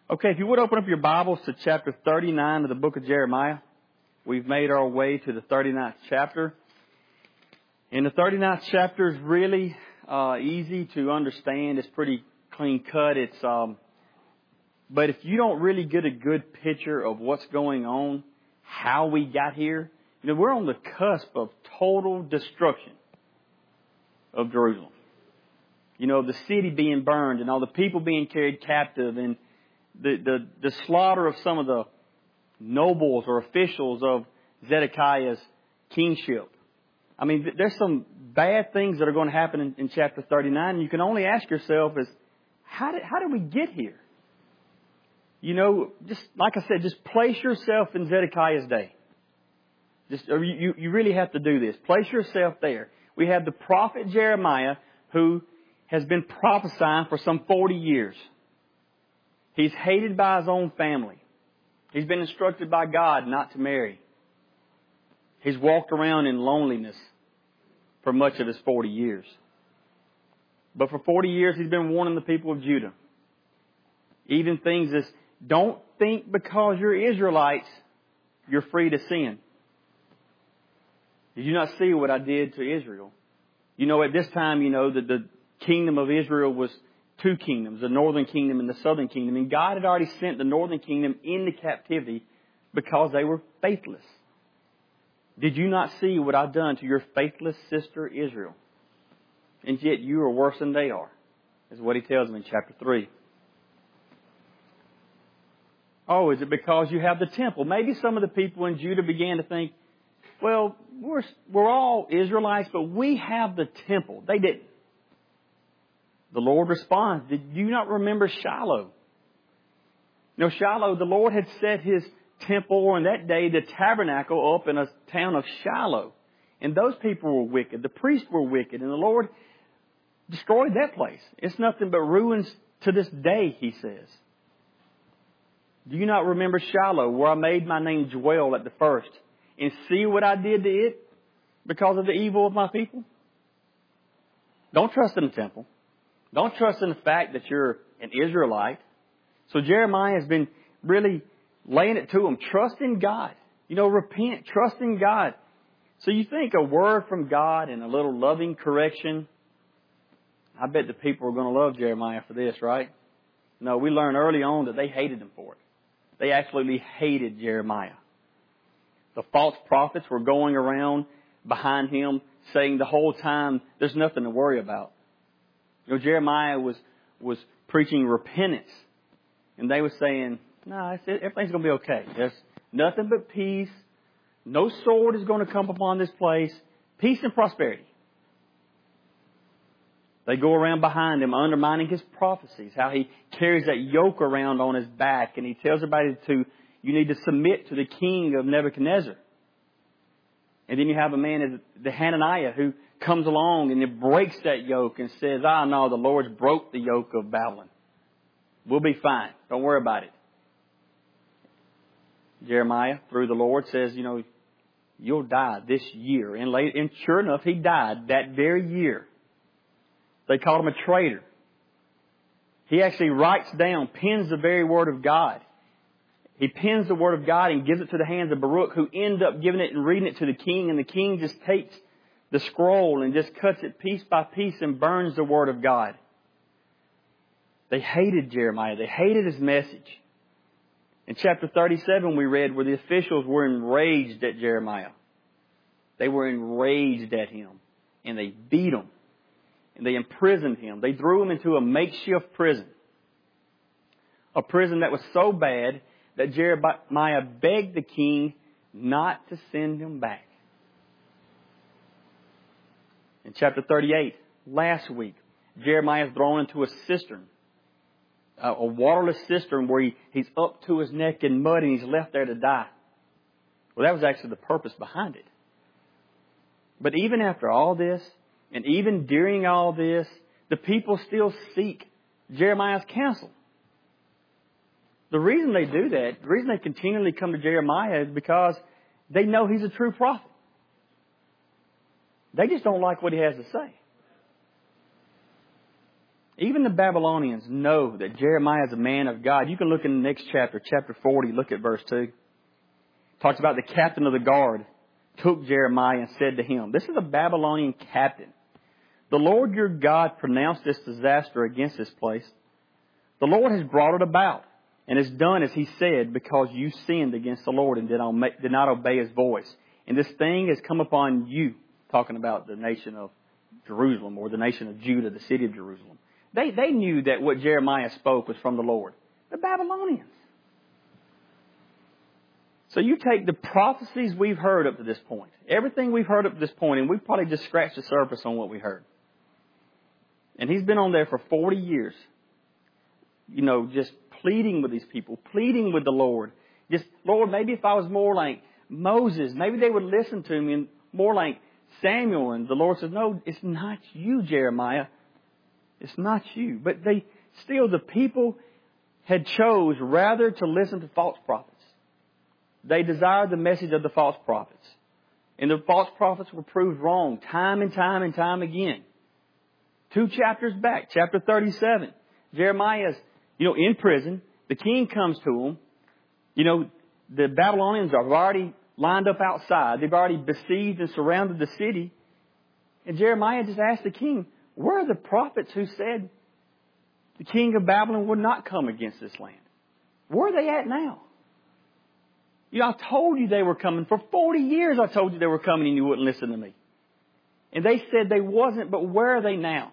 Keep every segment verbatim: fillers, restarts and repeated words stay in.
Okay, if you would open up your Bibles to chapter thirty-nine of the book of Jeremiah. We've made our way to the thirty-ninth chapter. And the thirty-ninth chapter is really uh, easy to understand. It's pretty clean cut. It's, um, but if you don't really get a good picture of what's going on, how we got here, you know, we're on the cusp of total destruction of Jerusalem. You know, the city being burned and all the people being carried captive and the, the, the slaughter of some of the nobles or officials of Zedekiah's kingship. I mean, there's some bad things that are going to happen in, in chapter thirty-nine. And you can only ask yourself is, how did, how did we get here? You know, just like I said, just place yourself in Zedekiah's day. Just, or you, you really have to do this. Place yourself there. We have the prophet Jeremiah who has been prophesying for some forty years. He's hated by his own family. He's been instructed by God not to marry. He's walked around in loneliness for much of his forty years. But for forty years, he's been warning the people of Judah. Even things as, don't think because you're Israelites, you're free to sin. Did you not see what I did to Israel? You know, at this time, you know, that the kingdom of Israel was two kingdoms, the northern kingdom and the southern kingdom. And God had already sent the northern kingdom into captivity because they were faithless. Did you not see what I've done to your faithless sister Israel? And yet you are worse than they are, is what he tells them in chapter three. Oh, is it because you have the temple? Maybe some of the people in Judah began to think, well, we're, we're all Israelites, but we have the temple. They didn't. The Lord responds, did you not remember Shiloh? You know, Shiloh, the Lord had set His temple, or in that day, the tabernacle up in a town of Shiloh. And those people were wicked. The priests were wicked. And the Lord destroyed that place. It's nothing but ruins to this day, He says. Do you not remember Shiloh, where I made my name dwell at the first, and see what I did to it because of the evil of my people? Don't trust in the temple. Don't trust in the fact that you're an Israelite. So Jeremiah has been really laying it to them. Trust in God. You know, repent. Trust in God. So you think a word from God and a little loving correction, I bet the people are going to love Jeremiah for this, right? No, we learned early on that they hated him for it. They absolutely hated Jeremiah. The false prophets were going around behind him saying the whole time, there's nothing to worry about. You know, Jeremiah was, was preaching repentance. And they were saying, no, nah, everything's going to be okay. There's nothing but peace. No sword is going to come upon this place. Peace and prosperity. They go around behind him, undermining his prophecies, how he carries that yoke around on his back, and he tells everybody to, you need to submit to the king of Nebuchadnezzar. And then you have a man as the Hananiah who comes along and it breaks that yoke and says, ah, no, the Lord's broke the yoke of Babylon. We'll be fine. Don't worry about it. Jeremiah, through the Lord, says, you know, you'll die this year. And, late, and sure enough, he died that very year. They called him a traitor. He actually writes down, pens the very word of God. He pens the word of God and gives it to the hands of Baruch, who end up giving it and reading it to the king. And the king just takes the scroll and just cuts it piece by piece and burns the word of God. They hated Jeremiah. They hated his message. In chapter thirty-seven, we read where the officials were enraged at Jeremiah. They were enraged at him. And they beat him. And they imprisoned him. They threw him into a makeshift prison. A prison that was so bad that Jeremiah begged the king not to send him back. In chapter thirty-eight, last week, Jeremiah is thrown into a cistern. A, a waterless cistern where he, he's up to his neck in mud and he's left there to die. Well, that was actually the purpose behind it. But even after all this, and even during all this, the people still seek Jeremiah's counsel. The reason they do that, the reason they continually come to Jeremiah is because they know he's a true prophet. They just don't like what he has to say. Even the Babylonians know that Jeremiah is a man of God. You can look in the next chapter, chapter forty, look at verse two. It talks about the captain of the guard took Jeremiah and said to him, this is a Babylonian captain. The Lord your God pronounced this disaster against this place. The Lord has brought it about and has done as He said because you sinned against the Lord and did not obey His voice. And this thing has come upon you, talking about the nation of Jerusalem or the nation of Judah, the city of Jerusalem. They, they knew that what Jeremiah spoke was from the Lord. The Babylonians. So you take the prophecies we've heard up to this point, everything we've heard up to this point, and we've probably just scratched the surface on what we heard. And he's been on there for forty years, you know, just pleading with these people, pleading with the Lord. Just, Lord, maybe if I was more like Moses, maybe they would listen to me, and more like Samuel. And the Lord says, no, it's not you, Jeremiah. It's not you. But they still, the people had chose rather to listen to false prophets. They desired the message of the false prophets. And the false prophets were proved wrong time and time and time again. Two chapters back, chapter thirty-seven, Jeremiah's, you know, in prison. The king comes to him. You know, the Babylonians have already lined up outside. They've already besieged and surrounded the city. And Jeremiah just asked the king, where are the prophets who said the king of Babylon would not come against this land? Where are they at now? You know, I told you they were coming. For forty years I told you they were coming and you wouldn't listen to me. And they said they wasn't, but where are they now?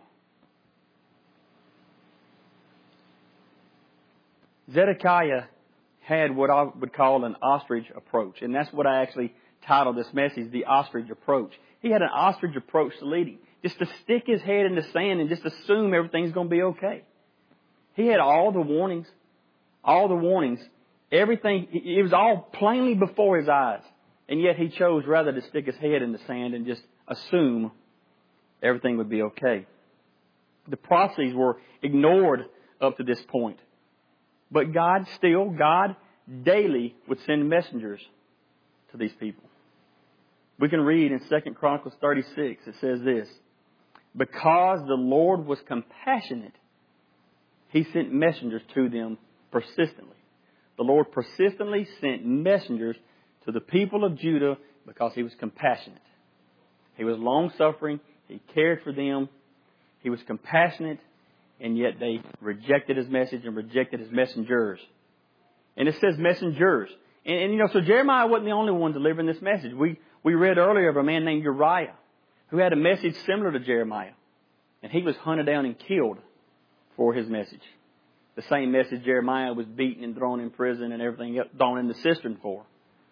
Zedekiah had what I would call an ostrich approach. And that's what I actually titled this message, the ostrich approach. He had an ostrich approach to leading. Just to stick his head in the sand and just assume everything's going to be okay. He had all the warnings, all the warnings, everything. It was all plainly before his eyes. And yet he chose rather to stick his head in the sand and just assume everything would be okay. The prophecies were ignored up to this point. But God still, God daily would send messengers to these people. We can read in Second Chronicles thirty-six, it says this, because the Lord was compassionate, He sent messengers to them persistently. The Lord persistently sent messengers to the people of Judah because He was compassionate. He was long-suffering. He cared for them. He was compassionate. And yet they rejected His message and rejected His messengers. And it says messengers. And, and you know, so Jeremiah wasn't the only one delivering this message. We, we read earlier of a man named Uriah who had a message similar to Jeremiah. And he was hunted down and killed for his message. The same message Jeremiah was beaten and thrown in prison and everything else, thrown in the cistern for.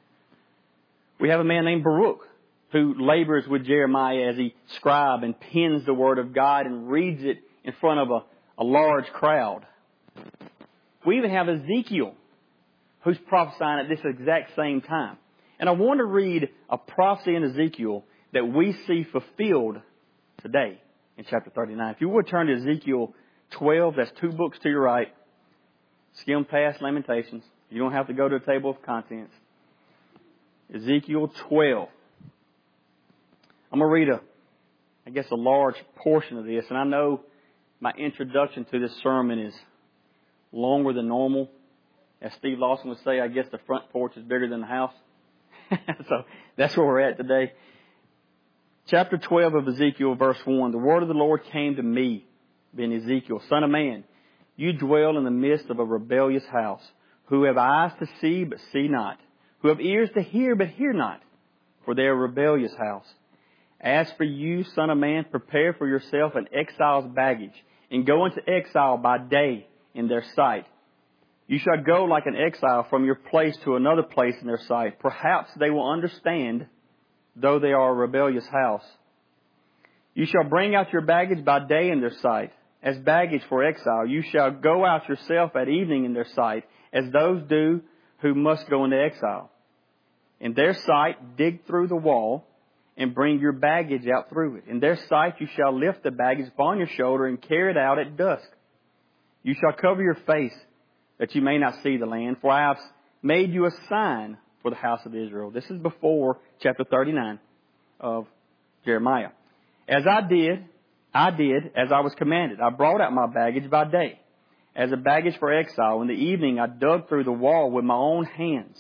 We have a man named Baruch who labors with Jeremiah as he scribe and pens the Word of God and reads it in front of a, a large crowd. We even have Ezekiel who's prophesying at this exact same time. And I want to read a prophecy in Ezekiel that we see fulfilled today in chapter thirty-nine. If you would turn to Ezekiel twelve, that's two books to your right. Skim past Lamentations. You don't have to go to the table of contents. Ezekiel twelve. I'm going to read a, I guess, a large portion of this. And I know my introduction to this sermon is longer than normal. As Steve Lawson would say, I guess the front porch is bigger than the house. So that's where we're at today. Chapter twelve of Ezekiel, verse one. The word of the Lord came to me, being Ezekiel, son of man, you dwell in the midst of a rebellious house, who have eyes to see but see not, who have ears to hear but hear not, for they are a rebellious house. As for you, son of man, prepare for yourself an exile's baggage, and go into exile by day in their sight. You shall go like an exile from your place to another place in their sight. Perhaps they will understand, though they are a rebellious house. You shall bring out your baggage by day in their sight, as baggage for exile. You shall go out yourself at evening in their sight, as those do who must go into exile. In their sight, dig through the wall, and bring your baggage out through it. In their sight you shall lift the baggage upon your shoulder and carry it out at dusk. You shall cover your face, that you may not see the land, for I have made you a sign for the house of Israel. This is before chapter thirty-nine of Jeremiah. As I did I did as I was commanded. I brought out my baggage by day, as a baggage for exile. In the evening I dug through the wall with my own hands.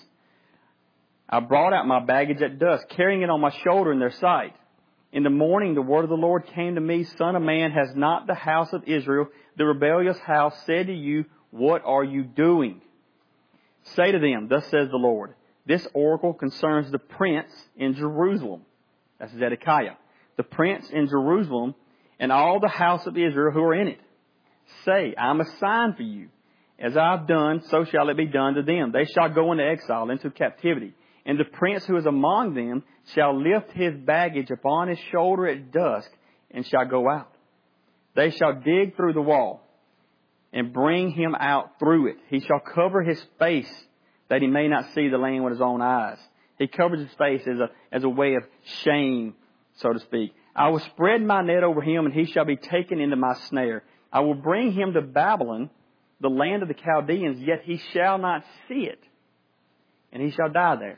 I brought out my baggage at dusk, carrying it on my shoulder in their sight. In the morning the word of the Lord came to me, Son of man, has not the house of Israel, the rebellious house, said to you, what are you doing? Say to them, thus says the Lord, this oracle concerns the prince in Jerusalem. That's Zedekiah. The prince in Jerusalem and all the house of Israel who are in it. Say, I'm a sign for you. As I've done, so shall it be done to them. They shall go into exile, into captivity. And the prince who is among them shall lift his baggage upon his shoulder at dusk and shall go out. They shall dig through the wall and bring him out through it. He shall cover his face that he may not see the land with his own eyes. He covers his face as a, as a way of shame, so to speak. I will spread my net over him and he shall be taken into my snare. I will bring him to Babylon, the land of the Chaldeans, yet he shall not see it. And he shall die there.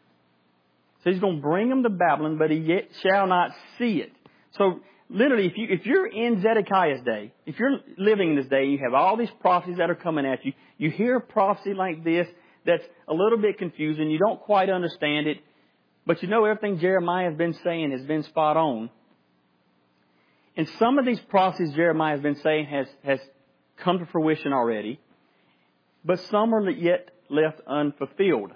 So he's going to bring him to Babylon, but he yet shall not see it. So literally, if you, if you're in Zedekiah's day, if you're living in this day, you have all these prophecies that are coming at you, you hear a prophecy like this that's a little bit confusing, you don't quite understand it, but you know everything Jeremiah has been saying has been spot on. And some of these prophecies Jeremiah has been saying has, has come to fruition already, but some are yet left unfulfilled,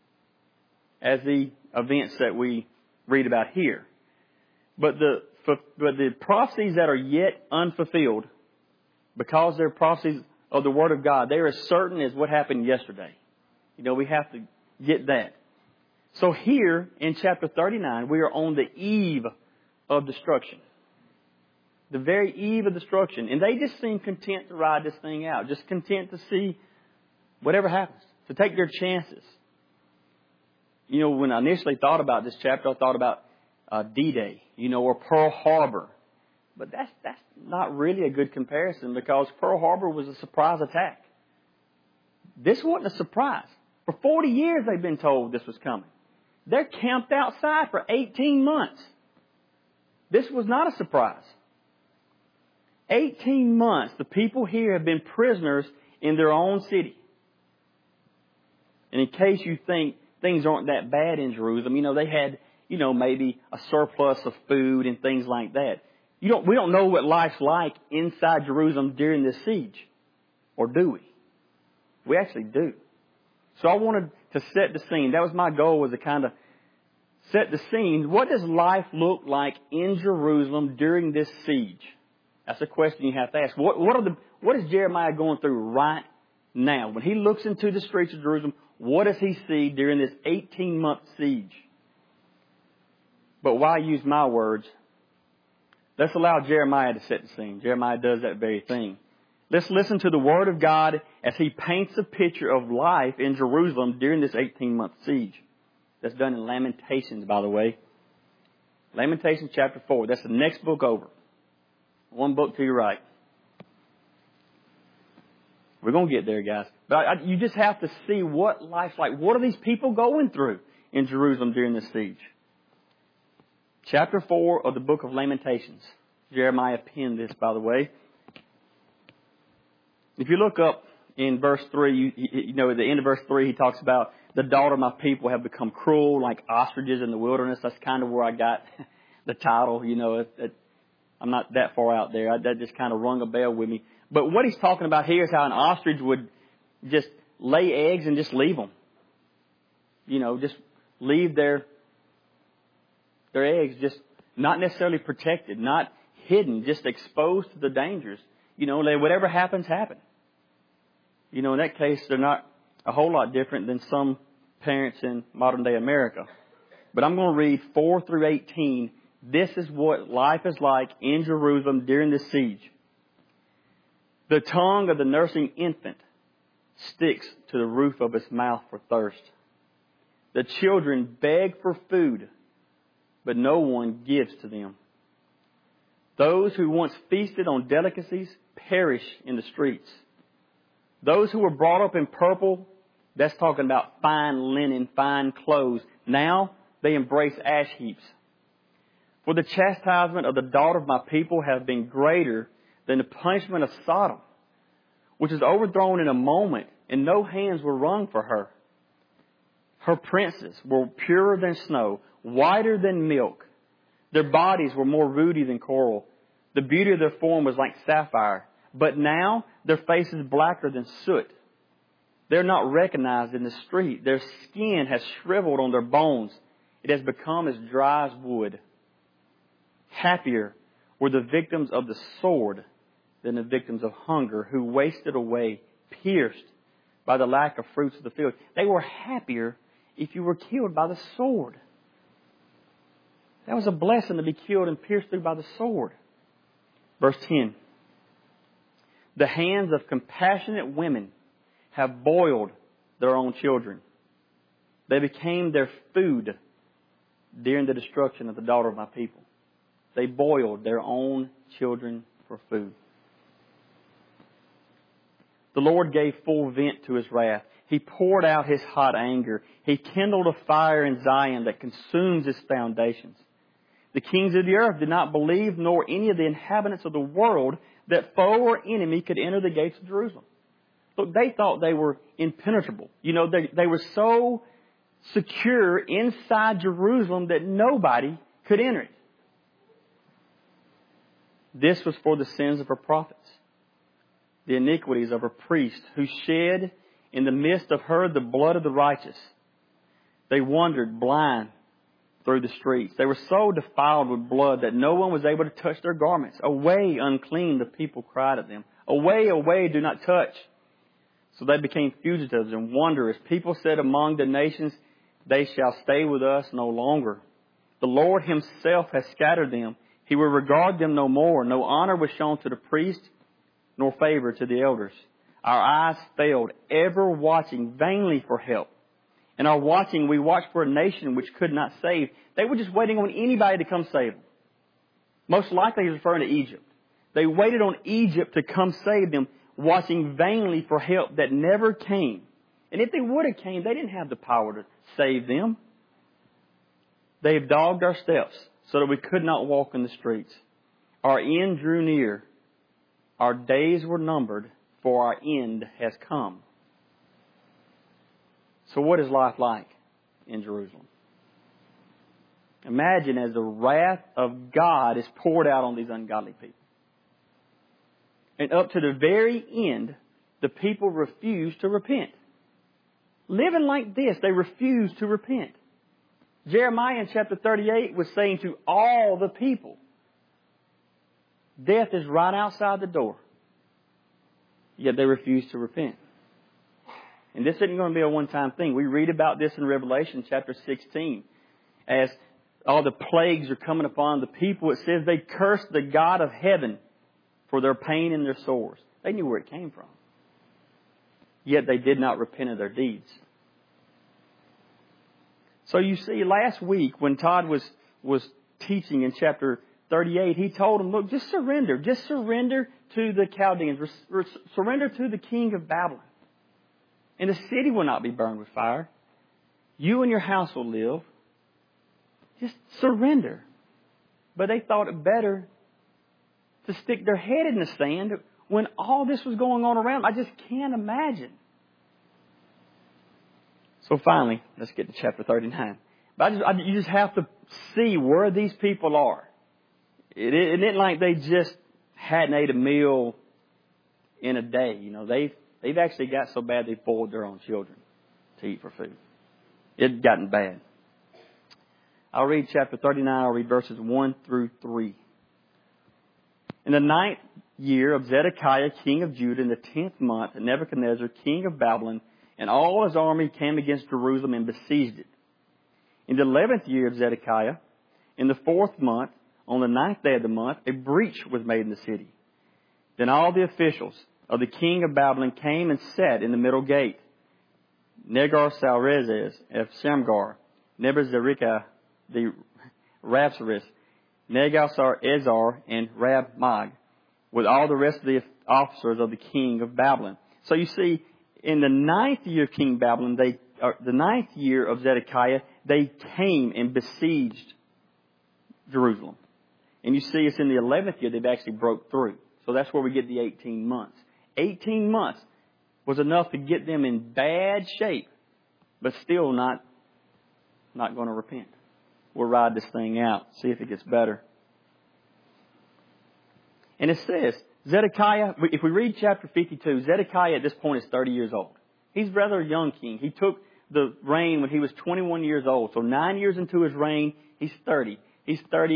as the events that we read about here. But the but the prophecies that are yet unfulfilled, because they're prophecies of the Word of God, they're as certain as what happened yesterday. You know, we have to get that. So here in chapter thirty-nine, we are on the eve of destruction. The very eve of destruction. And they just seem content to ride this thing out. Just content to see whatever happens. To take their chances. You know, when I initially thought about this chapter, I thought about uh, D-Day, you know, or Pearl Harbor. But that's that's not really a good comparison, because Pearl Harbor was a surprise attack. This wasn't a surprise. For forty years they've been told this was coming. They're camped outside for eighteen months. This was not a surprise. eighteen months, the people here have been prisoners in their own city. And in case you think things aren't that bad in Jerusalem, you know, they had, you know, maybe a surplus of food and things like that. You don't, we don't know what life's like inside Jerusalem during this siege. Or do we? We actually do. So I wanted to set the scene. That was my goal, was to kind of set the scene. What does life look like in Jerusalem during this siege? That's a question you have to ask. What, what are the, what is Jeremiah going through right now? When he looks into the streets of Jerusalem, what does he see during this eighteen-month siege? But why use my words? Let's allow Jeremiah to set the scene. Jeremiah does that very thing. Let's listen to the Word of God as he paints a picture of life in Jerusalem during this eighteen-month siege. That's done in Lamentations, by the way. Lamentations chapter four. That's the next book over. One book to your right. We're going to get there, guys. But I, I, you just have to see what life's like. What are these people going through in Jerusalem during this siege? Chapter four of the book of Lamentations. Jeremiah penned this, by the way. If you look up in verse three, you, you know, at the end of verse three, he talks about the daughter of my people have become cruel like ostriches in the wilderness. That's kind of where I got the title. You know, it, it, I'm not that far out there. I, that just kind of rung a bell with me. But what he's talking about here is how an ostrich would just lay eggs and just leave them. You know, just leave their their eggs just not necessarily protected, not hidden, just exposed to the dangers. You know, let whatever happens, happen. You know, in that case, they're not a whole lot different than some parents in modern day America. But I'm going to read four through eighteen. This is what life is like in Jerusalem during the siege. The tongue of the nursing infant sticks to the roof of its mouth for thirst. The children beg for food, but no one gives to them. Those who once feasted on delicacies perish in the streets. Those who were brought up in purple, that's talking about fine linen, fine clothes. Now they embrace ash heaps. For the chastisement of the daughter of my people has been greater than the punishment of Sodom, which is overthrown in a moment, and no hands were wrung for her. Her princes were purer than snow, whiter than milk. Their bodies were more ruddy than coral. The beauty of their form was like sapphire. But now their face is blacker than soot. They're not recognized in the street. Their skin has shriveled on their bones. It has become as dry as wood. Happier were the victims of the sword than the victims of hunger, who wasted away, pierced by the lack of fruits of the field. They were happier if you were killed by the sword. That was a blessing to be killed and pierced through by the sword. Verse ten. The hands of compassionate women have boiled their own children. They became their food during the destruction of the daughter of my people. They boiled their own children for food. The Lord gave full vent to His wrath. He poured out His hot anger. He kindled a fire in Zion that consumes its foundations. The kings of the earth did not believe, nor any of the inhabitants of the world, that foe or enemy could enter the gates of Jerusalem. Look, they thought they were impenetrable. You know, they, they were so secure inside Jerusalem that nobody could enter it. This was for the sins of her prophets, the iniquities of her priests, who shed in the midst of her the blood of the righteous. They wandered blind through the streets. They were so defiled with blood that no one was able to touch their garments. Away, unclean, the people cried at them. Away, away, do not touch. So they became fugitives and wanderers. People said among the nations, they shall stay with us no longer. The Lord Himself has scattered them. He will regard them no more. No honor was shown to the priest, nor favor to the elders. Our eyes failed, ever watching vainly for help. In our watching, we watched for a nation which could not save. They were just waiting on anybody to come save them. Most likely He's referring to Egypt. They waited on Egypt to come save them, watching vainly for help that never came. And if they would have came, they didn't have the power to save them. They have dogged our steps so that we could not walk in the streets. Our end drew near. Our days were numbered, for our end has come. So what is life like in Jerusalem? Imagine as the wrath of God is poured out on these ungodly people. And up to the very end, the people refuse to repent. Living like this, they refuse to repent. Jeremiah in chapter thirty-eight was saying to all the people, death is right outside the door. Yet they refuse to repent. And this isn't going to be a one-time thing. We read about this in Revelation chapter sixteen. As all the plagues are coming upon the people, it says they cursed the God of heaven for their pain and their sores. They knew where it came from. Yet they did not repent of their deeds. So you see, last week when Todd was, was teaching in chapter thirty-eight, he told them, look, just surrender. Just surrender to the Chaldeans. Surrender to the king of Babylon. And the city will not be burned with fire. You and your house will live. Just surrender. But they thought it better to stick their head in the sand when all this was going on around. I just can't imagine. So finally, let's get to chapter thirty-nine. But I just, I, you just have to see where these people are. It, it, it isn't like they just hadn't ate a meal in a day. You know, they've, they've actually got so bad they boiled their own children to eat for food. It's gotten bad. I'll read chapter thirty-nine. I'll read verses one through three. In the ninth year of Zedekiah, king of Judah, in the tenth month, Nebuchadnezzar, king of Babylon, and all his army came against Jerusalem and besieged it. In the eleventh year of Zedekiah, in the fourth month, on the ninth day of the month, a breach was made in the city. Then all the officials of the king of Babylon came and sat in the middle gate. Negar-Sarezes of Shamgar, Nebuchadnezzar the Rabsaris, Negal-Sar-Ezar, and Rab-Mag, with all the rest of the officers of the king of Babylon. So you see, in the ninth year of King Babylon, they, or the ninth year of Zedekiah, they came and besieged Jerusalem. And you see it's in the eleventh year they've actually broke through. So that's where we get the eighteen months. eighteen months was enough to get them in bad shape, but still not, not going to repent. We'll ride this thing out, see if it gets better. And it says, Zedekiah, if we read chapter fifty-two, Zedekiah at this point is thirty years old. He's rather a young king. He took the reign when he was twenty-one years old. So nine years into his reign, he's thirty. He's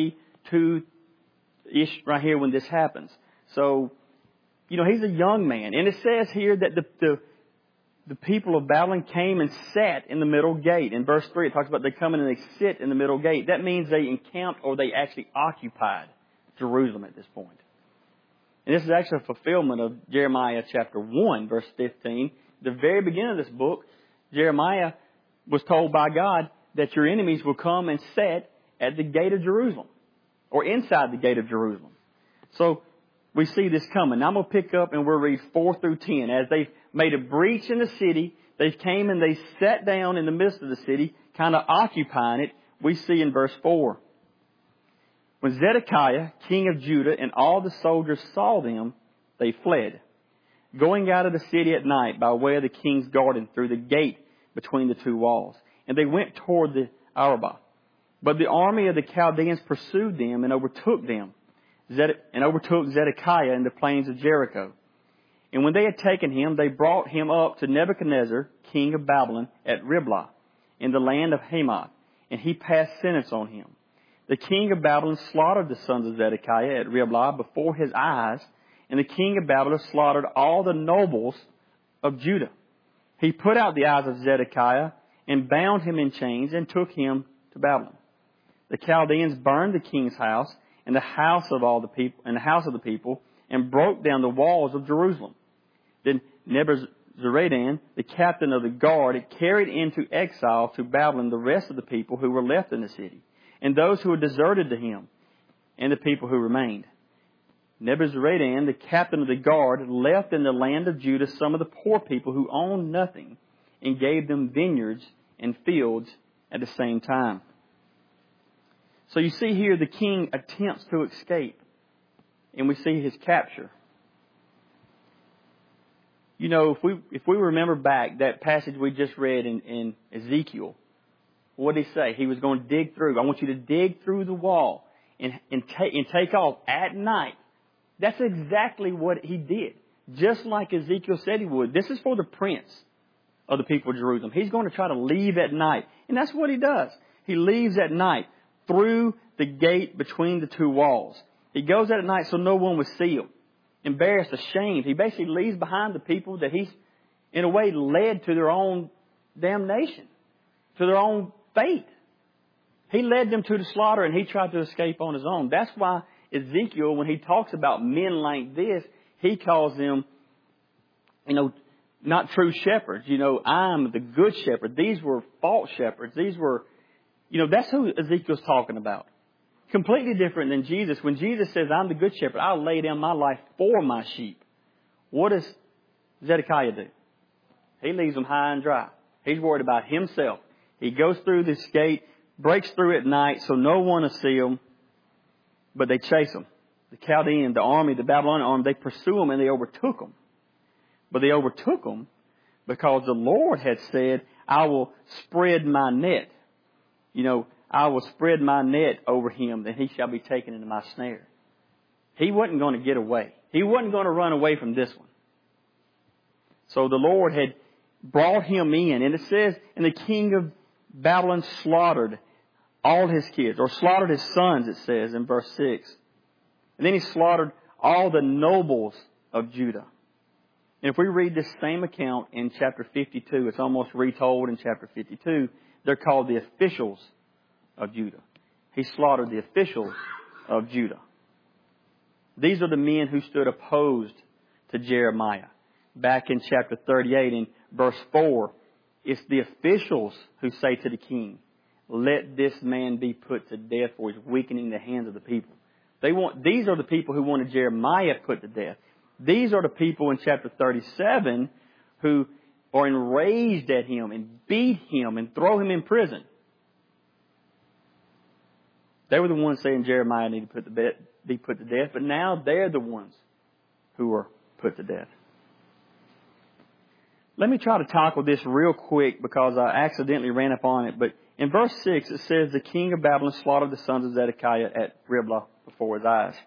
thirty-two-ish right here when this happens. So, you know, he's a young man. And it says here that the, the, the people of Babylon came and sat in the middle gate. In verse three, it talks about they come in and they sit in the middle gate. That means they encamped or they actually occupied Jerusalem at this point. And this is actually a fulfillment of Jeremiah chapter one, verse fifteen. The very beginning of this book, Jeremiah was told by God that your enemies will come and sit at the gate of Jerusalem or inside the gate of Jerusalem. So we see this coming. Now I'm going to pick up and we'll read four through ten. As they've made a breach in the city, they came and they sat down in the midst of the city, kind of occupying it. We see in verse four. When Zedekiah, king of Judah, and all the soldiers saw them, they fled, going out of the city at night by way of the king's garden through the gate between the two walls. And they went toward the Arabah. But the army of the Chaldeans pursued them and overtook them, and overtook Zedekiah in the plains of Jericho. And when they had taken him, they brought him up to Nebuchadnezzar, king of Babylon, at Riblah, in the land of Hamath, and he passed sentence on him. The king of Babylon slaughtered the sons of Zedekiah at Riblah before his eyes, and the king of Babylon slaughtered all the nobles of Judah. He put out the eyes of Zedekiah and bound him in chains and took him to Babylon. The Chaldeans burned the king's house and the house of all the people and the house of the people and broke down the walls of Jerusalem. Then Nebuzaradan, the captain of the guard, had carried into exile to Babylon the rest of the people who were left in the city, and those who had deserted to him, and the people who remained. Nebuzaradan, the captain of the guard, left in the land of Judah some of the poor people who owned nothing, and gave them vineyards and fields at the same time. So you see here the king attempts to escape, and we see his capture. You know, if we if we remember back that passage we just read in, in Ezekiel, what did he say? He was going to dig through. I want you to dig through the wall and and take and take off at night. That's exactly what he did. Just like Ezekiel said he would. This is for the prince of the people of Jerusalem. He's going to try to leave at night. And that's what he does. He leaves at night through the gate between the two walls. He goes out at night so no one would see him. Embarrassed, ashamed. He basically leaves behind the people that he's, in a way, led to their own damnation, to their own fate. He led them to the slaughter and he tried to escape on his own. That's why Ezekiel, when he talks about men like this, he calls them, you know, not true shepherds. You know, I'm the good shepherd. These were false shepherds. These were, you know, that's who Ezekiel's talking about. Completely different than Jesus. When Jesus says, I'm the good shepherd, I'll lay down my life for my sheep. What does Zedekiah do? He leaves them high and dry. He's worried about himself. He goes through this gate, breaks through at night so no one will see him. But they chase him. The Chaldean, the army, the Babylonian army, they pursue him and they overtook him. But they overtook him because the Lord had said, I will spread my net. You know, I will spread my net over him, and he shall be taken into my snare. He wasn't going to get away. He wasn't going to run away from this one. So the Lord had brought him in. And it says, and the king of Babylon slaughtered all his kids, or slaughtered his sons, it says in verse six. And then he slaughtered all the nobles of Judah. And if we read this same account in chapter fifty-two, it's almost retold in chapter fifty-two, they're called the officials of Judah. He slaughtered the officials of Judah. These are the men who stood opposed to Jeremiah. Back in chapter thirty-eight, in verse four, it's the officials who say to the king, let this man be put to death, for he's weakening the hands of the people. They want, these are the people who wanted Jeremiah put to death. These are the people in chapter thirty-seven who are enraged at him and beat him and throw him in prison. They were the ones saying Jeremiah needed to put to bed, be put to death, but now they're the ones who are put to death. Let me try to tackle this real quick because I accidentally ran up on it. But in verse six, it says, the king of Babylon slaughtered the sons of Zedekiah at Riblah before his eyes.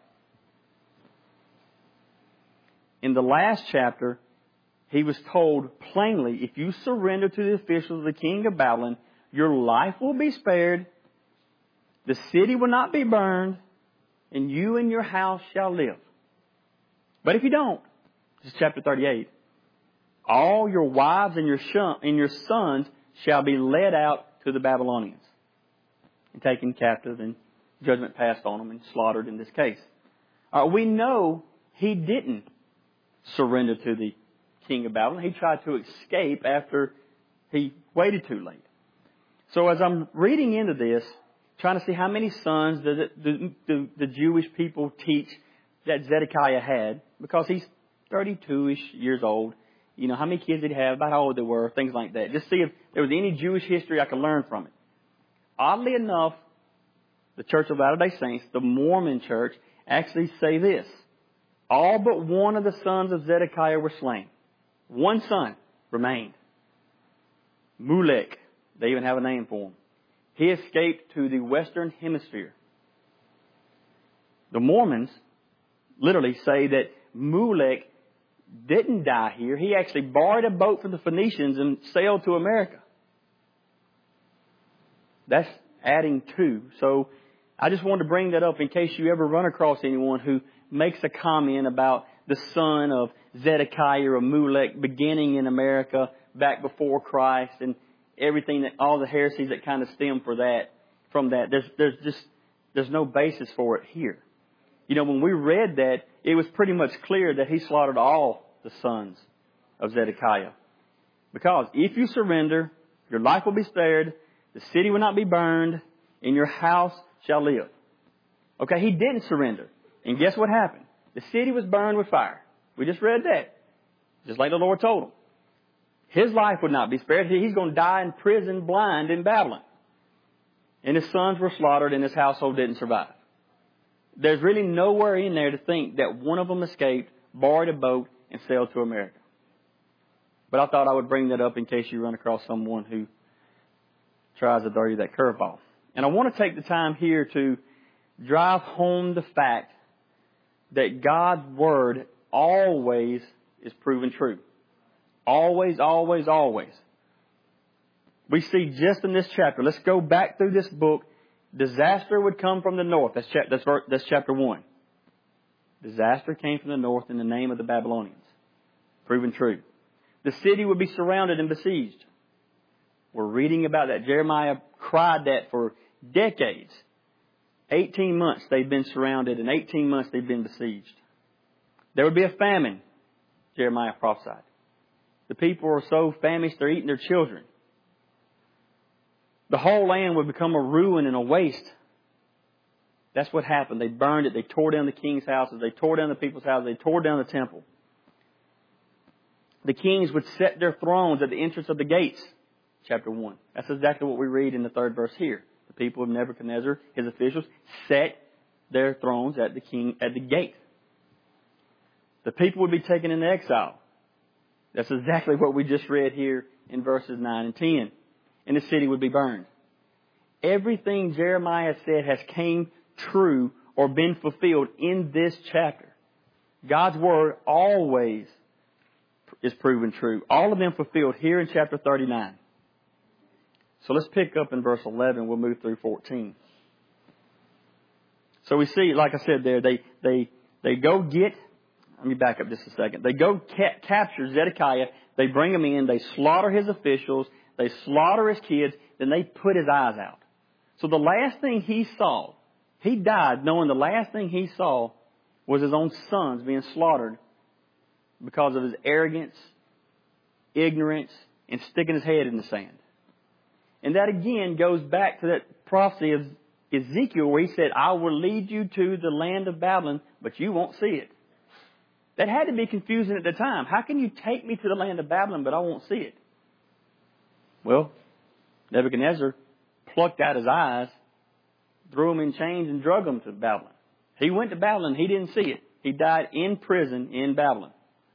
In the last chapter, he was told plainly, if you surrender to the officials of the king of Babylon, your life will be spared, the city will not be burned, and you and your house shall live. But if you don't, this is chapter thirty-eight, all your wives and your, shun, and your sons shall be led out to the Babylonians and taken captive, and judgment passed on them and slaughtered in this case. Uh, we know he didn't surrender to the king of Babylon. He tried to escape after he waited too late. So as I'm reading into this, trying to see how many sons does it, do, do the Jewish people teach that Zedekiah had, because he's thirty-two-ish years old. You know, how many kids did he have, about how old they were, things like that. Just see if there was any Jewish history I could learn from it. Oddly enough, the Church of Latter-day Saints, the Mormon church, actually say this. All but one of the sons of Zedekiah were slain. One son remained. Mulek. They even have a name for him. He escaped to the Western Hemisphere. The Mormons literally say that Mulek didn't die here. He actually borrowed a boat from the Phoenicians and sailed to America. That's adding two. So I just wanted to bring that up in case you ever run across anyone who makes a comment about the son of Zedekiah or Mulek beginning in America back before Christ and everything that, all the heresies that kind of stem for that, from that. There's, there's just, there's no basis for it here. You know, when we read that, it was pretty much clear that he slaughtered all the sons of Zedekiah. Because if you surrender, your life will be spared, the city will not be burned, and your house shall live. Okay, he didn't surrender. And guess what happened? The city was burned with fire. We just read that. Just like the Lord told him. His life would not be spared. He's going to die in prison blind in Babylon. And his sons were slaughtered and his household didn't survive. There's really nowhere in there to think that one of them escaped, borrowed a boat, and sailed to America. But I thought I would bring that up in case you run across someone who tries to throw you that curveball. And I want to take the time here to drive home the fact that God's Word always is proven true. Always, always, always. We see just in this chapter, let's go back through this book, disaster would come from the north. That's, chap- that's, ver- that's chapter one. Disaster came from the north in the name of the Babylonians. Proven true. The city would be surrounded and besieged. We're reading about that. Jeremiah cried that for decades. eighteen months they've been surrounded, and eighteen months they've been besieged. There would be a famine, Jeremiah prophesied. The people are so famished they're eating their children. The whole land would become a ruin and a waste. That's what happened. They burned it. They tore down the king's houses. They tore down the people's houses. They tore down the temple. The kings would set their thrones at the entrance of the gates. Chapter one. That's exactly what we read in the third verse here. The people of Nebuchadnezzar, his officials, set their thrones at the king at the gate. The people would be taken into exile. That's exactly what we just read here in verses nine and ten. And the city would be burned. Everything Jeremiah said has came true or been fulfilled in this chapter. God's Word always is proven true. All of them fulfilled here in chapter thirty-nine. So let's pick up in verse eleven. We'll move through fourteen. So we see, like I said there, they they they go get. Let me back up just a second. They go ca- capture Zedekiah. They bring him in. They slaughter his officials. They slaughter his kids. Then they put his eyes out. So the last thing he saw, he died knowing the last thing he saw was his own sons being slaughtered because of his arrogance, ignorance, and sticking his head in the sand. And that again goes back to that prophecy of Ezekiel where he said, I will lead you to the land of Babylon, but you won't see it. That had to be confusing at the time. How can you take me to the land of Babylon, but I won't see it? Well, Nebuchadnezzar plucked out his eyes, threw him in chains and drug him to Babylon. He went to Babylon. He didn't see it. He died in prison in Babylon.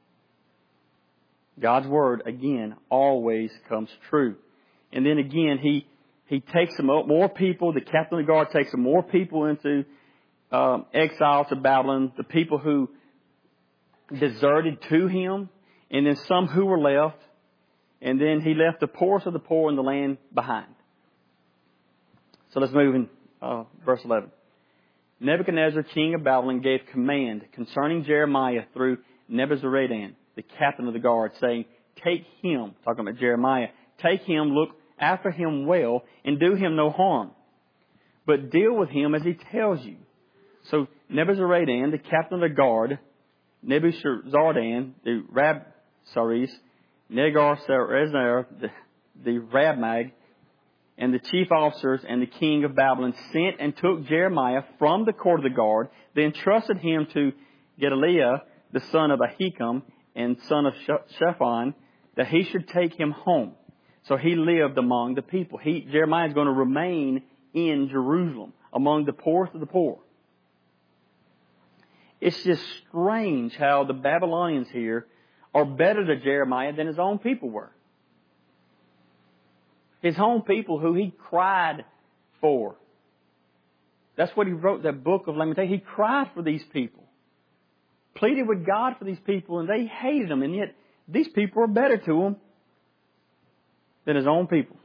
God's word, again, always comes true. And then again, he, he takes some more people. The captain of the guard takes some more people into um, exile to Babylon. The people who deserted to him. And then some who were left. And then he left the poorest of the poor in the land behind. So let's move in uh, verse eleven. Nebuchadnezzar, king of Babylon, gave command concerning Jeremiah through Nebuzaradan, the captain of the guard, saying, take him, talking about Jeremiah, take him, look after him well, and do him no harm. But deal with him as he tells you. So Nebuzaradan, the captain of the guard, Nebuzaradan, the Rabsaris, Negar-Sarezer, the, the Rabmag, and the chief officers and the king of Babylon sent and took Jeremiah from the court of the guard. They entrusted him to Gedaliah, the son of Ahikam and son of Shaphan, that he should take him home. So he lived among the people. He, Jeremiah is going to remain in Jerusalem among the poorest of the poor. It's just strange how the Babylonians here are better to Jeremiah than his own people were. His own people who he cried for. That's what he wrote that book of Lamentations. He cried for these people. Pleaded with God for these people, and they hated him. And yet, these people are better to him than his own people.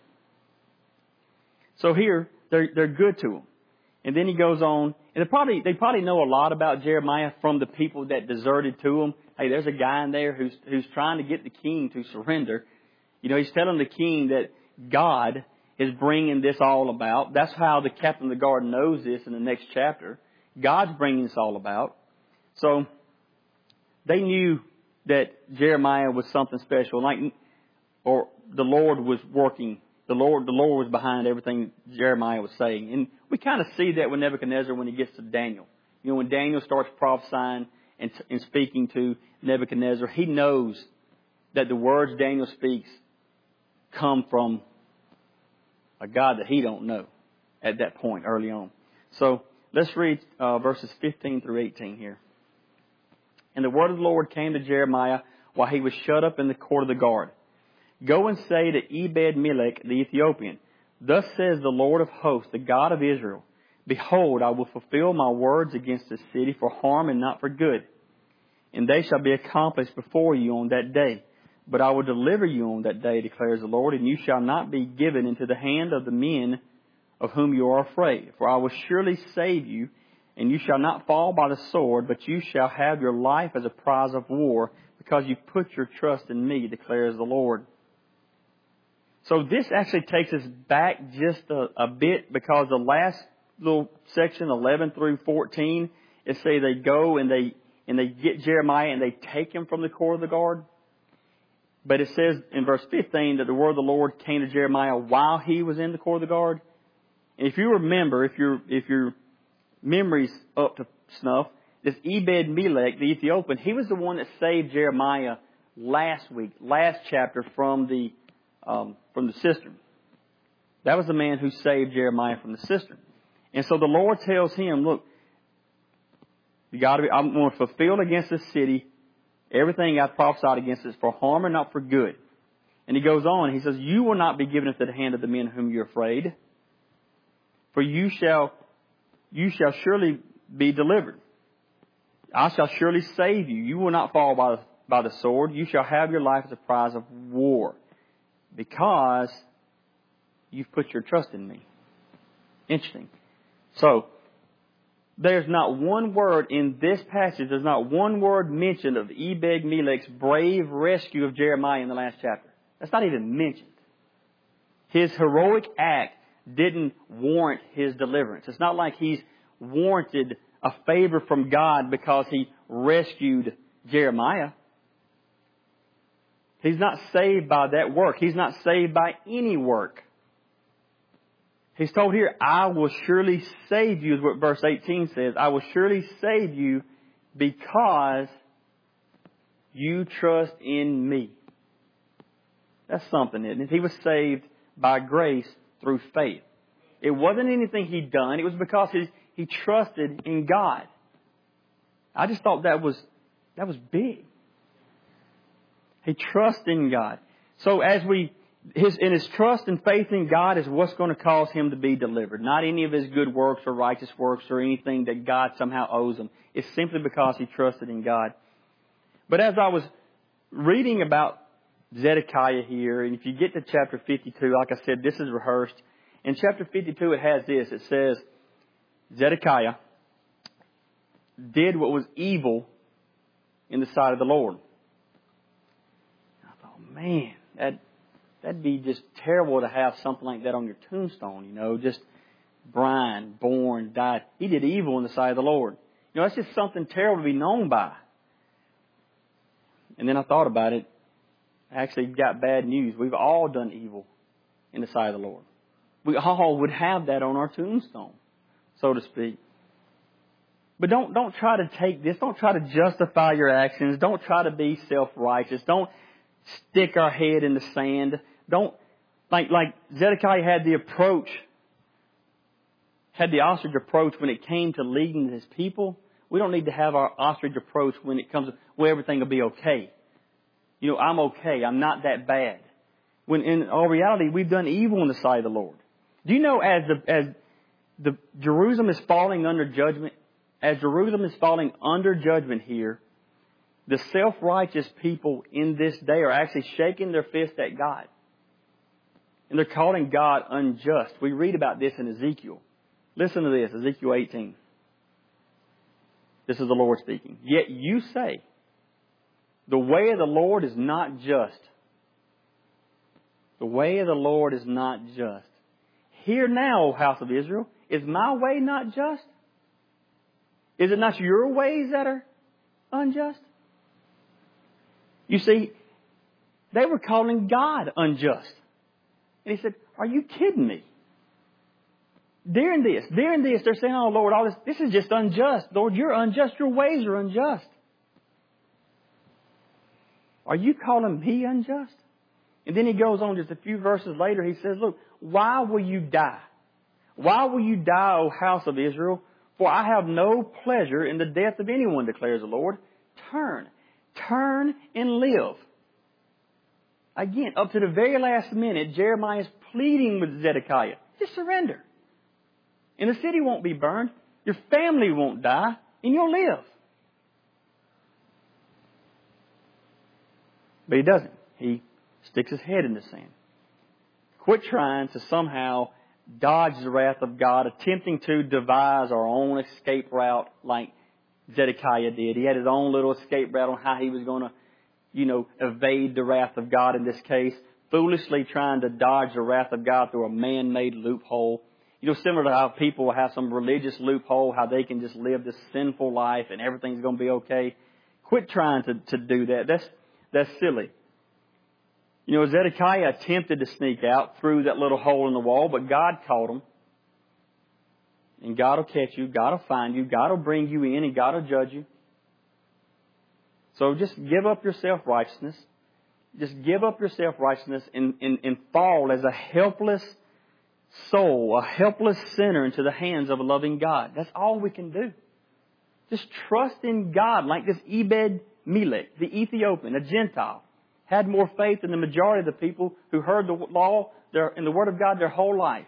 So here, they're, they're good to him. And then he goes on, and they probably, they probably know a lot about Jeremiah from the people that deserted to him. Hey, there's a guy in there who's, who's trying to get the king to surrender. You know, he's telling the king that God is bringing this all about. That's how the captain of the guard knows this in the next chapter. God's bringing this all about. So they knew that Jeremiah was something special, like, or the Lord was working. The Lord, the Lord was behind everything Jeremiah was saying, and we kind of see that with Nebuchadnezzar when he gets to Daniel. You know, when Daniel starts prophesying and, and speaking to Nebuchadnezzar, he knows that the words Daniel speaks come from a God that he don't know at that point early on. So let's read uh, verses fifteen through eighteen here. And the word of the Lord came to Jeremiah while he was shut up in the court of the guard. Go and say to Ebed-Melech the Ethiopian, thus says the Lord of hosts, the God of Israel, behold, I will fulfill my words against this city for harm and not for good. And they shall be accomplished before you on that day. But I will deliver you on that day, declares the Lord, and you shall not be given into the hand of the men of whom you are afraid. For I will surely save you, and you shall not fall by the sword, but you shall have your life as a prize of war, because you put your trust in me, declares the Lord. So this actually takes us back just a, a bit, because the last little section, eleven through fourteen, it say they go and they and they get Jeremiah and they take him from the court of the guard. But it says in verse fifteen that the word of the Lord came to Jeremiah while he was in the court of the guard. And if you remember, if your if your memory's up to snuff, this Ebed-Melech, the Ethiopian, he was the one that saved Jeremiah last week, last chapter from the um, from the cistern. That was the man who saved Jeremiah from the cistern. And so the Lord tells him, look, you got to be, I'm going to fulfill against this city everything I prophesied against it for harm and not for good. And he goes on, he says, you will not be given into the hand of the men whom you're afraid, for you shall, you shall surely be delivered. I shall surely save you. You will not fall by the, by the sword. You shall have your life as a prize of war, because you've put your trust in me. Interesting. So, there's not one word in this passage, there's not one word mentioned of Ebed-Melech's brave rescue of Jeremiah in the last chapter. That's not even mentioned. His heroic act didn't warrant his deliverance. It's not like he's warranted a favor from God because he rescued Jeremiah. He's not saved by that work. He's not saved by any work. He's told here, I will surely save you, is what verse eighteen says. I will surely save you because you trust in me. That's something, isn't it? He was saved by grace through faith. It wasn't anything he'd done. It was because he, he trusted in God. I just thought that was, that was big. He trusted in God. So as we, his, in his trust and faith in God is what's going to cause him to be delivered. Not any of his good works or righteous works or anything that God somehow owes him. It's simply because he trusted in God. But as I was reading about Zedekiah here, and if you get to chapter fifty-two, like I said, this is rehearsed. In chapter fifty-two, it has this. It says, Zedekiah did what was evil in the sight of the Lord. I thought, man, that, that'd be just terrible to have something like that on your tombstone, you know, just Brian, born, died. He did evil in the sight of the Lord. You know, that's just something terrible to be known by. And then I thought about it. I actually got bad news. We've all done evil in the sight of the Lord. We all would have that on our tombstone, so to speak. But don't, don't try to take this. Don't try to justify your actions. Don't try to be self-righteous. Don't stick our head in the sand. Don't, like, like Zedekiah had the approach, had the ostrich approach when it came to leading his people. We don't need to have our ostrich approach when it comes to, well, everything will be okay. You know, I'm okay. I'm not that bad. When in all reality, we've done evil in the sight of the Lord. Do you know as the, as the Jerusalem is falling under judgment, as Jerusalem is falling under judgment here, the self-righteous people in this day are actually shaking their fist at God. And they're calling God unjust. We read about this in Ezekiel. Listen to this, Ezekiel eighteen. This is the Lord speaking. Yet you say, the way of the Lord is not just. The way of the Lord is not just. Hear now, O house of Israel, is my way not just? Is it not your ways that are unjust? You see, they were calling God unjust. And he said, are you kidding me? During this, during this, they're saying, oh Lord, all this, this is just unjust. Lord, you're unjust. Your ways are unjust. Are you calling me unjust? And then he goes on just a few verses later. He says, look, why will you die? Why will you die, O house of Israel? For I have no pleasure in the death of anyone, declares the Lord. Turn. Turn and live. Again, up to the very last minute, Jeremiah is pleading with Zedekiah. Just surrender. And the city won't be burned. Your family won't die. And you'll live. But he doesn't. He sticks his head in the sand. Quit trying to somehow dodge the wrath of God, attempting to devise our own escape route like Zedekiah did. He had his own little escape route on how he was going to, you know, evade the wrath of God in this case. Foolishly trying to dodge the wrath of God through a man-made loophole. You know, similar to how people have some religious loophole, how they can just live this sinful life and everything's going to be okay. Quit trying to, to do that. That's, that's silly. You know, Zedekiah attempted to sneak out through that little hole in the wall, but God caught him. And God will catch you. God will find you. God will bring you in and God will judge you. So just give up your self-righteousness. Just give up your self-righteousness and, and, and fall as a helpless soul, a helpless sinner into the hands of a loving God. That's all we can do. Just trust in God like this Ebed-Melech, the Ethiopian, a Gentile, had more faith than the majority of the people who heard the law and the Word of God their whole life.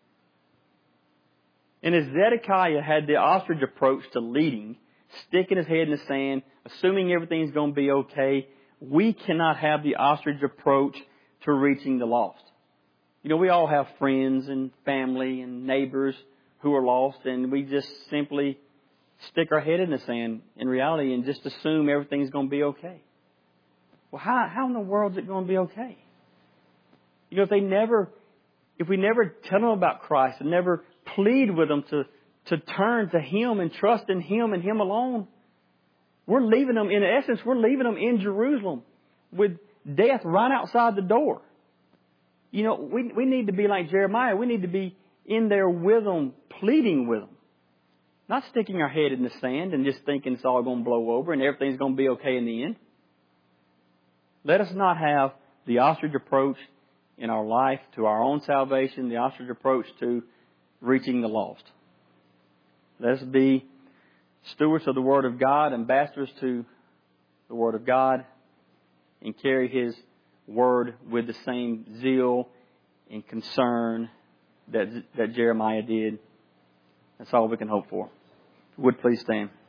And as Zedekiah had the ostrich approach to leading, sticking his head in the sand, assuming everything's going to be okay, we cannot have the ostrich approach to reaching the lost. You know, we all have friends and family and neighbors who are lost, and we just simply stick our head in the sand in reality and just assume everything's going to be okay. Well, how, how in the world is it going to be okay? You know, if they never, if we never tell them about Christ and never plead with them to, to turn to Him and trust in Him and Him alone, we're leaving them, in essence, we're leaving them in Jerusalem with death right outside the door. You know, we, we need to be like Jeremiah. We need to be in there with them, pleading with them. Not sticking our head in the sand and just thinking it's all going to blow over and everything's going to be okay in the end. Let us not have the ostrich approach in our life to our own salvation, the ostrich approach to reaching the lost. Let us be stewards of the Word of God, ambassadors to the Word of God, and carry His Word with the same zeal and concern that, that Jeremiah did. That's all we can hope for. Would please stand.